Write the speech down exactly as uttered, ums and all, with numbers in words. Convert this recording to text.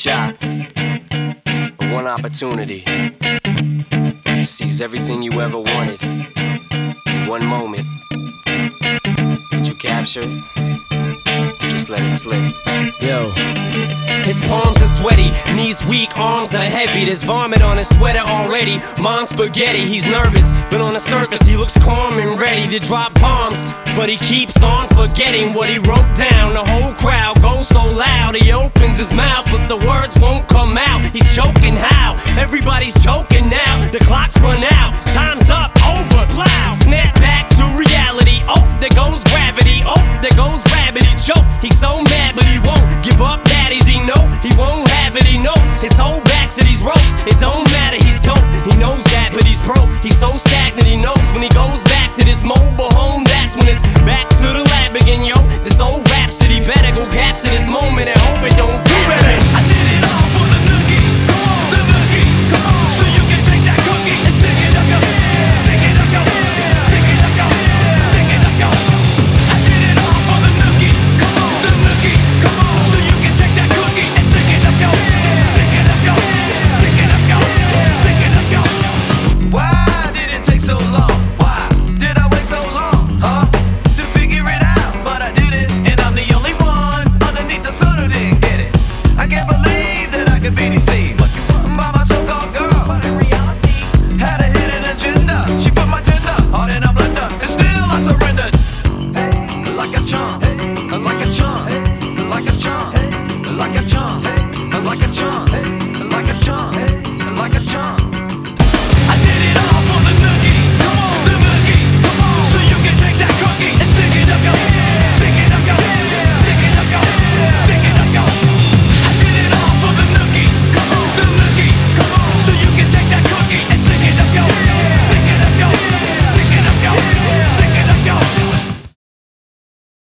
shot, one opportunity to seize everything you ever wanted in one moment. Did you capture it? Just let it slip. Yo. His palms are sweaty, knees weak, arms are heavy. There's vomit on his sweater already. Mom's spaghetti, he's nervous, but on the surface he looks calm and ready to drop bombs. But he keeps on forgetting what he wrote down. The whole crowd goes so loud, he opens his mouth, but the words won't come out. He's choking how? Everybody's joking now. The clock's run out, time's up, over, loud.